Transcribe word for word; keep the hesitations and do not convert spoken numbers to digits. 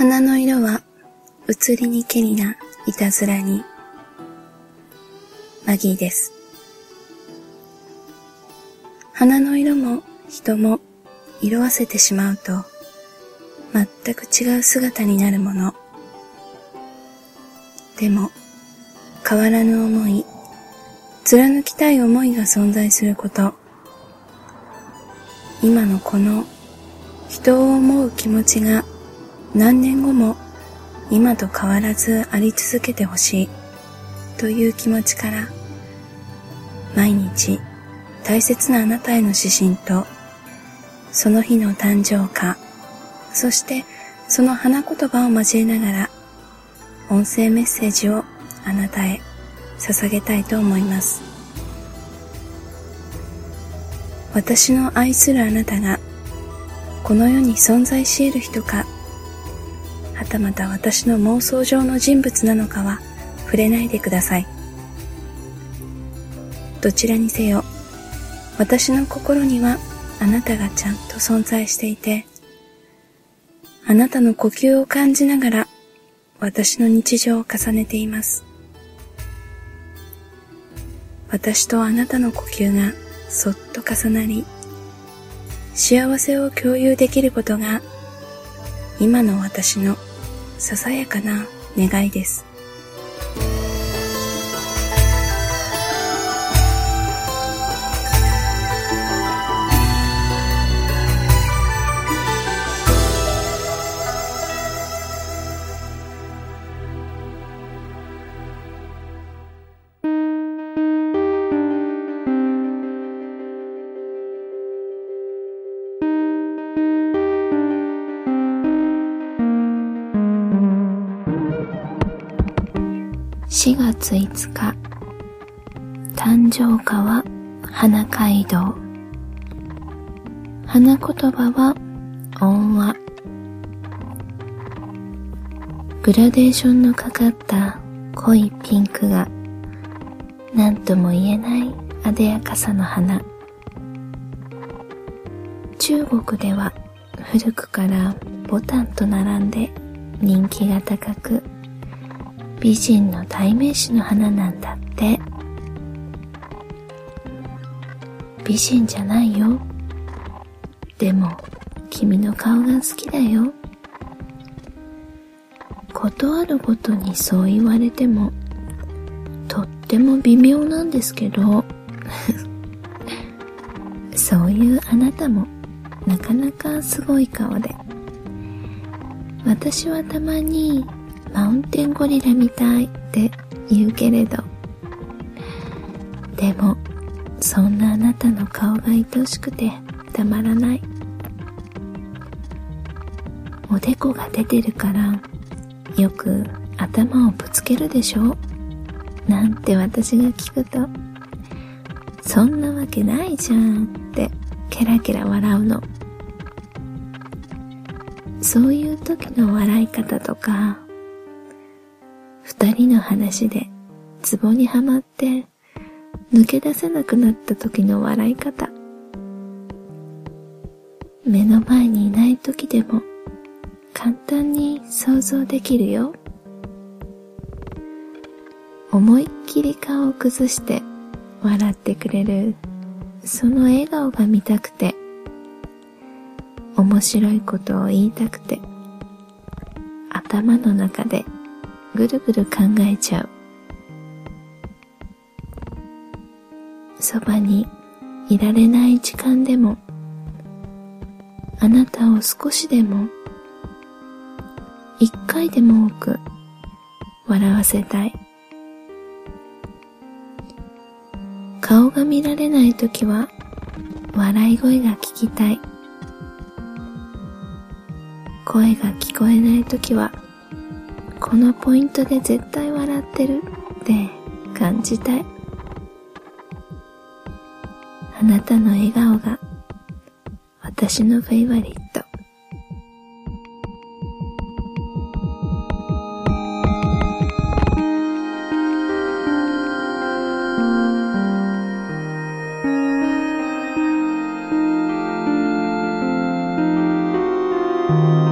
花の色は移りにけりないたずらに。マギーです。花の色も人も色あせてしまうと全く違う姿になるもの。でも変わらぬ思い、貫きたい思いが存在すること。今のこの人を思う気持ちが何年後も今と変わらずあり続けてほしいという気持ちから、毎日大切なあなたへの指針と、その日の誕生花、そしてその花言葉を交えながら音声メッセージをあなたへ捧げたいと思います。私の愛するあなたがこの世に存在し得る人か、はたまた私の妄想上の人物なのかは触れないでください。どちらにせよ、私の心にはあなたがちゃんと存在していて、あなたの呼吸を感じながら私の日常を重ねています。私とあなたの呼吸がそっと重なり、幸せを共有できることが今の私のささやかな願いです。しがついつか、誕生花は花街道。花言葉は音話。グラデーションのかかった濃いピンクが何とも言えない艶やかさの花。中国では古くからボタンと並んで人気が高く、美人の代名詞の花なんだって。美人じゃないよ。でも君の顔が好きだよ。ことあるごとにそう言われてもとっても微妙なんですけどそういうあなたもなかなかすごい顔で、私はたまにマウンテンゴリラみたいって言うけれど、でもそんなあなたの顔が愛しくてたまらない。おでこが出てるからよく頭をぶつけるでしょなんて私が聞くと、そんなわけないじゃんってケラケラ笑うの。そういう時の笑い方とか、二人の話でツボにはまって抜け出せなくなった時の笑い方、目の前にいない時でも簡単に想像できるよ。思いっきり顔を崩して笑ってくれるその笑顔が見たくて、面白いことを言いたくて、頭の中でぐるぐる考えちゃう。そばにいられない時間でも、あなたを少しでも一回でも多く笑わせたい。顔が見られないときは笑い声が聞きたい。声が聞こえないときはこのポイントで絶対笑ってるって感じたい。あなたの笑顔が私のフェイバリット。 うん。